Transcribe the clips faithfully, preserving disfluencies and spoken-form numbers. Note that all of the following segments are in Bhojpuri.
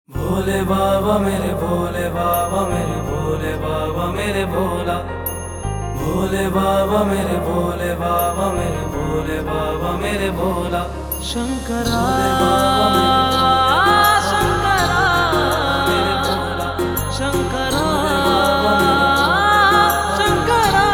भोले बाबा मेरे भोले बाबा मेरे भोले बाबा मेरे भोला। भोले बाबा मेरे भोले बाबा मेरे भोले बाबा मेरे भोला। शंकरा शंकरा मेरे भोला। शंकरा शंकरा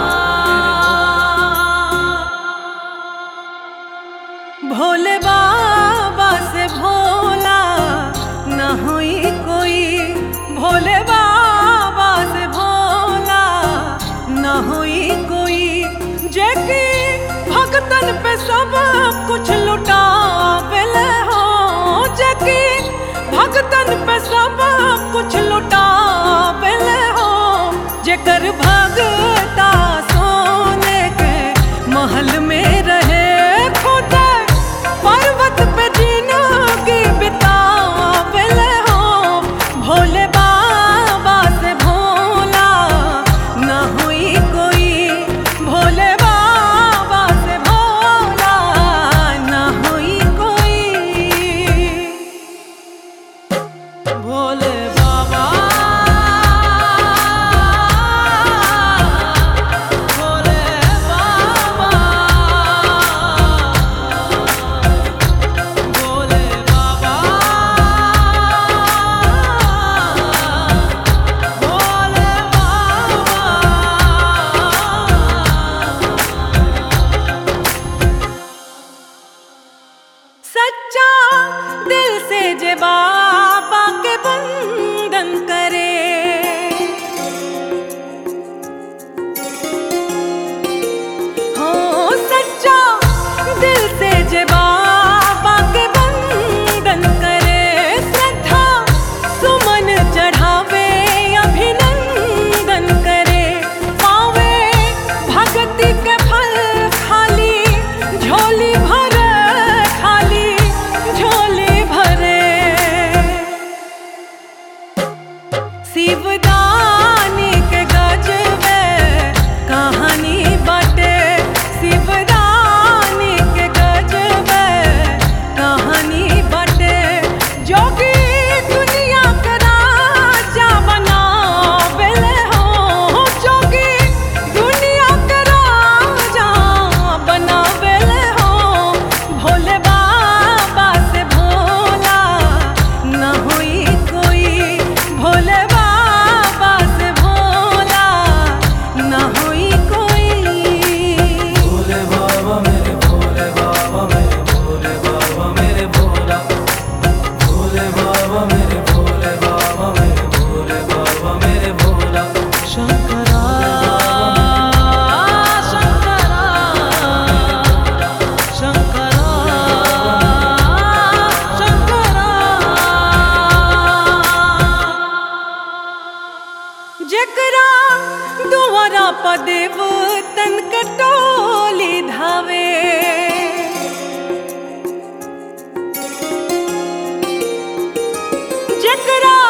भोले बाबा से भोला न हुई कोई। भोले बाबा से भोला न हुई कोई। जेकी भगतन पे सब कुछ लुटावेले हो। जेकी भगतन पे सब कुछ लुटावेले हो। जेकर भगता सोने के महल में रहे खुद पर्वत पे जिंदगी बितावेले हो। भोले बाबा से भोला न हुई कोई। भोले बाबा से भोला न हुई कोई। भोले बाबा भोले बाबा भोले बाबा भोले बाबा। सच्चा दिल से जे बाबा के बंदन करे। हो सच्चा दिल से जे बाबा के बंदन करे। श्रद्धा सुमन चढ़ावे अभिनंदन करे। पावे भक्ति के फल खाली झोली भरे। खाली झोली भरे। शिवदानी के गजबे कहानी बाटे। शिवदानी के गजबे कहानी बाटे। जोगी दुनिया के राजा बनावेले हो। जोगी दुनिया के राजा बनावेले हो। भोले बाबा से भोला न हुई कोई। भोले बाबा से भोला न हुई कोई। भोले बाबा मेरे भोले बाबा मेरे भोले बाबा मेरे भोला। भोले बाबा मेरे भोले बाबा मेरे भोले बाबा मेरे भोला। शंकरा शंकरा शंकरा शंकरा। जेकरा दुआरा पदेव तन कटोली धावे। जेकरा